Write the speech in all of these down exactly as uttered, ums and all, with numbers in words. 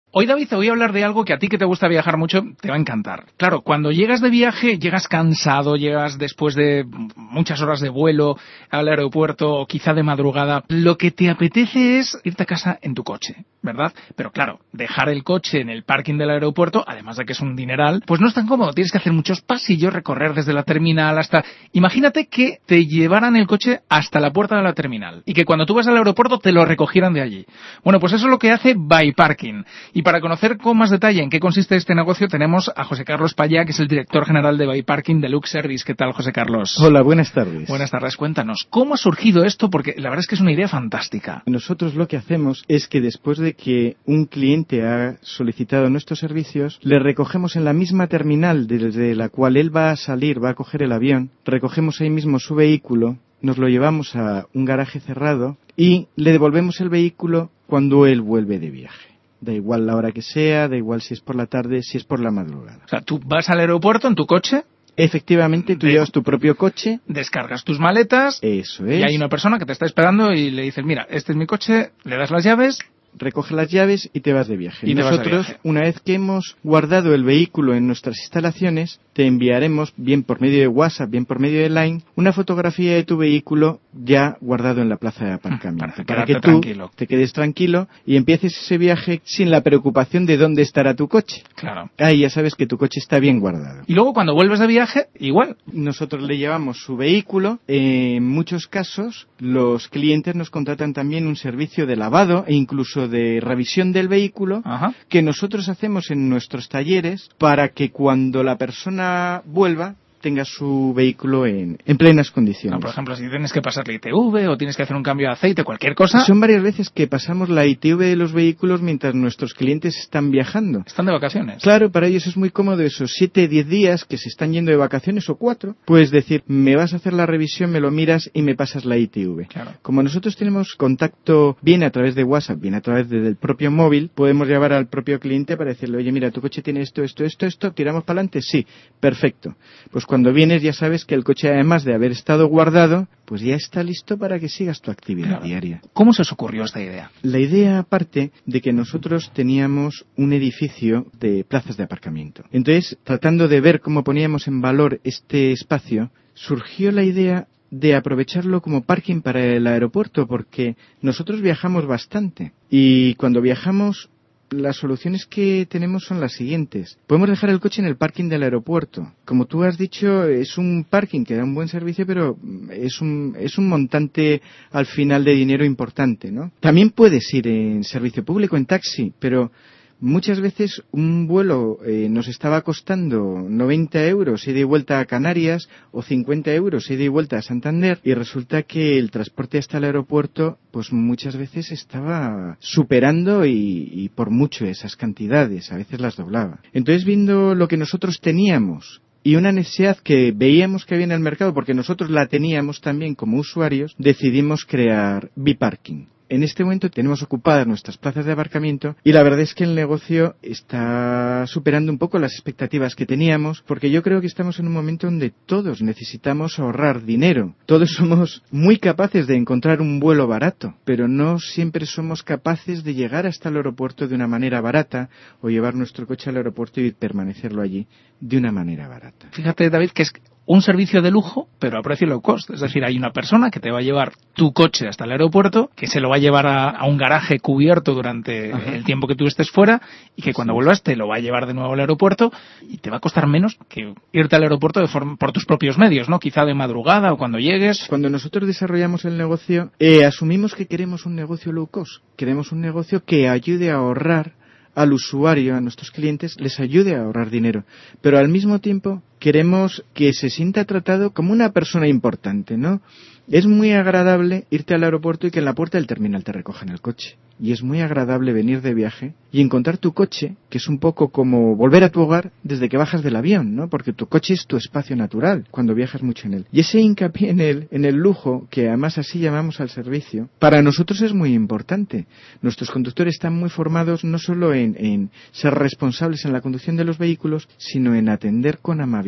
Hoy, David, te voy a hablar de algo que a ti que te gusta viajar mucho te va a encantar. Claro, cuando llegas de viaje, llegas cansado, llegas después de muchas horas de vuelo al aeropuerto o quizá de madrugada. Lo que te apetece es irte a casa en tu coche, ¿verdad? Pero claro, dejar el coche en el parking del aeropuerto, además de que es un dineral, pues no es tan cómodo. Tienes que hacer muchos pasillos, recorrer desde la terminal hasta... Imagínate que te llevaran el coche hasta la puerta de la terminal y que cuando tú vas al aeropuerto te lo recogieran de allí. Bueno, pues eso es lo que hace ByParking. Y para conocer con más detalle en qué consiste este negocio, tenemos a José Carlos Payá, que es el director general de ByParking Deluxe Service. ¿Qué tal, José Carlos? Hola, buenas tardes. Buenas tardes. Cuéntanos, ¿cómo ha surgido esto? Porque la verdad es que es una idea fantástica. Nosotros lo que hacemos es que después de que un cliente ha solicitado nuestros servicios, le recogemos en la misma terminal desde la cual él va a salir, va a coger el avión, recogemos ahí mismo su vehículo, nos lo llevamos a un garaje cerrado y le devolvemos el vehículo cuando él vuelve de viaje. Da igual la hora que sea, da igual si es por la tarde, si es por la madrugada. O sea, tú vas al aeropuerto en tu coche. Efectivamente, tú de... llevas tu propio coche. Descargas tus maletas. Eso es. Y hay una persona que te está esperando y le dices, mira, este es mi coche, le das las llaves. Recoge las llaves y te vas de viaje. Y nosotros, de viaje. Una vez que hemos guardado el vehículo en nuestras instalaciones, te enviaremos, bien por medio de WhatsApp, bien por medio de Line, una fotografía de tu vehículo ya guardado en la plaza de aparcamiento. Para, para que tú tranquilo. te quedes tranquilo y empieces ese viaje sin la preocupación de dónde estará tu coche. Claro. Ahí ya sabes que tu coche está bien guardado. Y luego cuando vuelves de viaje, igual. Nosotros le llevamos su vehículo. En muchos casos, los clientes nos contratan también un servicio de lavado e incluso de revisión del vehículo. Ajá. Que nosotros hacemos en nuestros talleres para que cuando la persona vuelva tenga su vehículo en, en plenas condiciones. No, por ejemplo, si tienes que pasar la I T V o tienes que hacer un cambio de aceite, cualquier cosa. Son varias veces que pasamos la I T V de los vehículos mientras nuestros clientes están viajando. Están de vacaciones. Claro, para ellos es muy cómodo esos siete, diez días que se están yendo de vacaciones o cuatro. Puedes decir, me vas a hacer la revisión, me lo miras y me pasas la I T V. Claro. Como nosotros tenemos contacto bien a través de WhatsApp, bien a través de, del propio móvil, podemos llamar al propio cliente para decirle, oye, mira, tu coche tiene esto, esto, esto, esto, ¿tiramos para adelante? Sí, perfecto. Pues cuando vienes ya sabes que el coche, además de haber estado guardado, pues ya está listo para que sigas tu actividad claro. diaria. ¿Cómo se os ocurrió esta idea? La idea parte de que nosotros teníamos un edificio de plazas de aparcamiento. Entonces, tratando de ver cómo poníamos en valor este espacio, surgió la idea de aprovecharlo como parking para el aeropuerto, porque nosotros viajamos bastante. Y cuando viajamos, las soluciones que tenemos son las siguientes. Podemos dejar el coche en el parking del aeropuerto. Como tú has dicho, es un parking que da un buen servicio, pero es un, es un montante al final de dinero importante, ¿no? También puedes ir en servicio público, en taxi, pero muchas veces un vuelo eh, nos estaba costando noventa euros ida y vuelta a Canarias o cincuenta euros ida y vuelta a Santander y resulta que el transporte hasta el aeropuerto pues muchas veces estaba superando y, y por mucho esas cantidades, a veces las doblaba. Entonces, viendo lo que nosotros teníamos y una necesidad que veíamos que había en el mercado, porque nosotros la teníamos también como usuarios, decidimos crear ByParking. En este momento tenemos ocupadas nuestras plazas de aparcamiento y la verdad es que el negocio está superando un poco las expectativas que teníamos, porque yo creo que estamos en un momento donde todos necesitamos ahorrar dinero. Todos somos muy capaces de encontrar un vuelo barato, pero no siempre somos capaces de llegar hasta el aeropuerto de una manera barata o llevar nuestro coche al aeropuerto y permanecerlo allí de una manera barata. Fíjate, David, que es un servicio de lujo, pero a precio low cost. Es decir, hay una persona que te va a llevar tu coche hasta el aeropuerto, que se lo va a llevar a, a un garaje cubierto durante Ajá. el tiempo que tú estés fuera, y que cuando sí. vuelvas te lo va a llevar de nuevo al aeropuerto, y te va a costar menos que irte al aeropuerto de forma, por tus propios medios, ¿no? Quizá de madrugada o cuando llegues. Cuando nosotros desarrollamos el negocio, eh, asumimos que queremos un negocio low cost. Queremos un negocio que ayude a ahorrar al usuario, a nuestros clientes, les ayude a ahorrar dinero. Pero al mismo tiempo queremos que se sienta tratado como una persona importante, ¿no? Es muy agradable irte al aeropuerto y que en la puerta del terminal te recojan el coche. Y es muy agradable venir de viaje y encontrar tu coche, que es un poco como volver a tu hogar desde que bajas del avión, ¿no? Porque tu coche es tu espacio natural cuando viajas mucho en él. Y ese hincapié en él, en el lujo, que además así llamamos al servicio, para nosotros es muy importante. Nuestros conductores están muy formados no solo en, en ser responsables en la conducción de los vehículos, sino en atender con amabilidad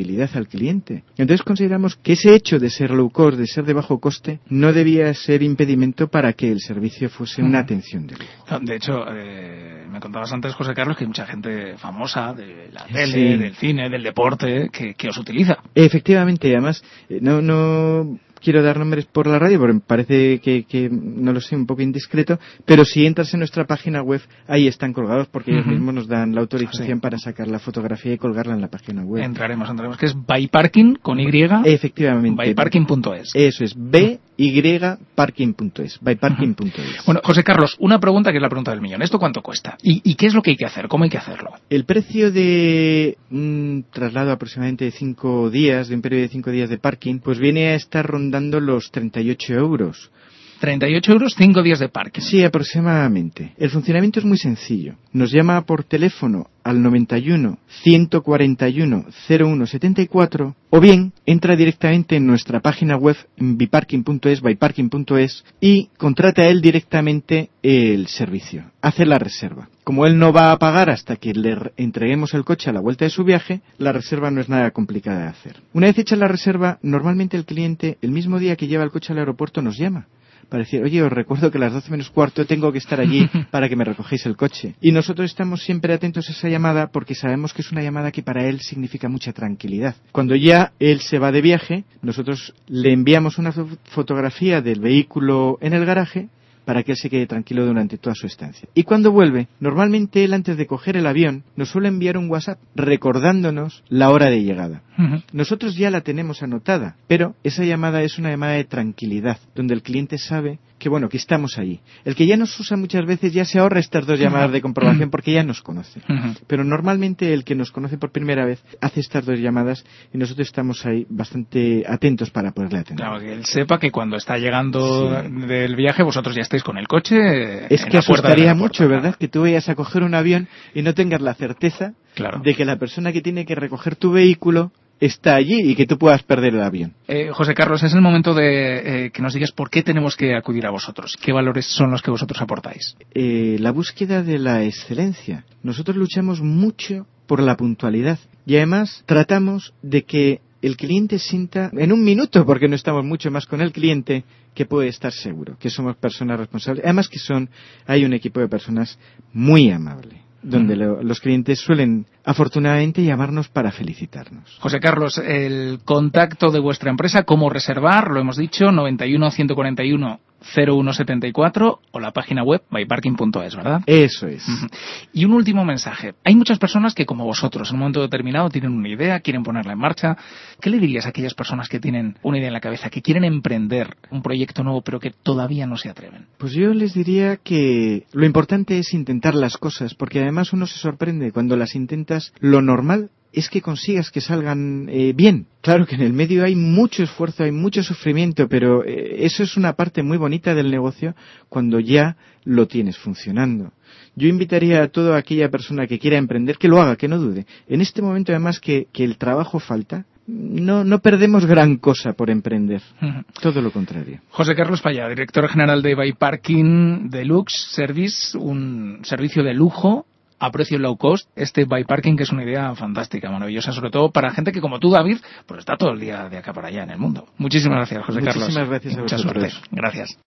fiabilidad al cliente. Entonces consideramos que ese hecho de ser low cost, de ser de bajo coste, no debía ser impedimento para que el servicio fuese una atención de lujo. De hecho, eh, me contabas antes, José Carlos, que hay mucha gente famosa de la tele, Sí. del cine, del deporte, que, que os utiliza. Efectivamente, además, eh, no, no quiero dar nombres por la radio porque me parece que, que no lo sé, un poco indiscreto, pero si entras en nuestra página web, ahí están colgados porque uh-huh. ellos mismos nos dan la autorización sí. para sacar la fotografía y colgarla en la página web. Entraremos, entraremos, que es Byparking con Y. Efectivamente. Byparking punto es. Eso es, B Y parking punto es, byparking punto es. Uh-huh. Bueno, José Carlos, una pregunta que es la pregunta del millón. ¿Esto cuánto cuesta? ¿Y, y qué es lo que hay que hacer? ¿Cómo hay que hacerlo? El precio de un traslado aproximadamente de cinco días, de un periodo de cinco días de parking, pues viene a estar rondando los treinta y ocho euros. treinta y ocho euros, cinco días de parking. Sí, aproximadamente. El funcionamiento es muy sencillo. Nos llama por teléfono al noventa y uno, ciento cuarenta y uno, cero uno setenta y cuatro o bien entra directamente en nuestra página web byparking punto es, byparking punto es y contrata él directamente el servicio. Hace la reserva. Como él no va a pagar hasta que le entreguemos el coche a la vuelta de su viaje, la reserva no es nada complicada de hacer. Una vez hecha la reserva, normalmente el cliente, el mismo día que lleva el coche al aeropuerto, nos llama para decir, oye, os recuerdo que a las doce menos cuarto tengo que estar allí para que me recogéis el coche. Y nosotros estamos siempre atentos a esa llamada porque sabemos que es una llamada que para él significa mucha tranquilidad. Cuando ya él se va de viaje, nosotros le enviamos una fotografía del vehículo en el garaje para que él se quede tranquilo durante toda su estancia. Y cuando vuelve, normalmente él antes de coger el avión nos suele enviar un WhatsApp recordándonos la hora de llegada. Uh-huh. Nosotros ya la tenemos anotada, pero esa llamada es una llamada de tranquilidad, donde el cliente sabe que bueno, que estamos ahí. El que ya nos usa muchas veces ya se ahorra estas dos llamadas de comprobación porque ya nos conoce. Uh-huh. Pero normalmente el que nos conoce por primera vez hace estas dos llamadas y nosotros estamos ahí bastante atentos para poderle atender. Claro, que él sepa que cuando está llegando sí. del viaje vosotros ya estáis con el coche. Es que asustaría mucho, ¿verdad? Que tú vayas a coger un avión y no tengas la certeza claro. de que la persona que tiene que recoger tu vehículo está allí y que tú puedas perder el avión. Eh, José Carlos, es el momento de eh, que nos digas por qué tenemos que acudir a vosotros. ¿Qué valores son los que vosotros aportáis? Eh, la búsqueda de la excelencia. Nosotros luchamos mucho por la puntualidad y además tratamos de que el cliente sienta en un minuto, porque no estamos mucho más con el cliente, que puede estar seguro, que somos personas responsables. Además que son, hay un equipo de personas muy amable, donde lo, los clientes suelen afortunadamente llamarnos para felicitarnos. José Carlos, el contacto de vuestra empresa, cómo reservar, lo hemos dicho, noventa y uno, ciento cuarenta y uno, cero uno setenta y cuatro o la página web byparking punto es, ¿verdad? Eso es. Uh-huh. Y un último mensaje. Hay muchas personas que, como vosotros, en un momento determinado tienen una idea, quieren ponerla en marcha. ¿Qué le dirías a aquellas personas que tienen una idea en la cabeza, que quieren emprender un proyecto nuevo, pero que todavía no se atreven? Pues yo les diría que lo importante es intentar las cosas, porque además uno se sorprende cuando las intentas. Lo normal es que consigas que salgan eh, bien. Claro que en el medio hay mucho esfuerzo, hay mucho sufrimiento, pero eh, eso es una parte muy bonita del negocio cuando ya lo tienes funcionando. Yo invitaría a toda aquella persona que quiera emprender que lo haga, que no dude. En este momento además que, que el trabajo falta, no, no perdemos gran cosa por emprender. Uh-huh. Todo lo contrario. José Carlos Payá, director general de Byparking Deluxe Service, un servicio de lujo a precio low cost, este Byparking, que es una idea fantástica, maravillosa, sobre todo para gente que como tú, David, pues está todo el día de acá para allá en el mundo. Muchísimas gracias, José Muchísimas Carlos. Muchísimas gracias a Mucha vosotros. suerte. Gracias.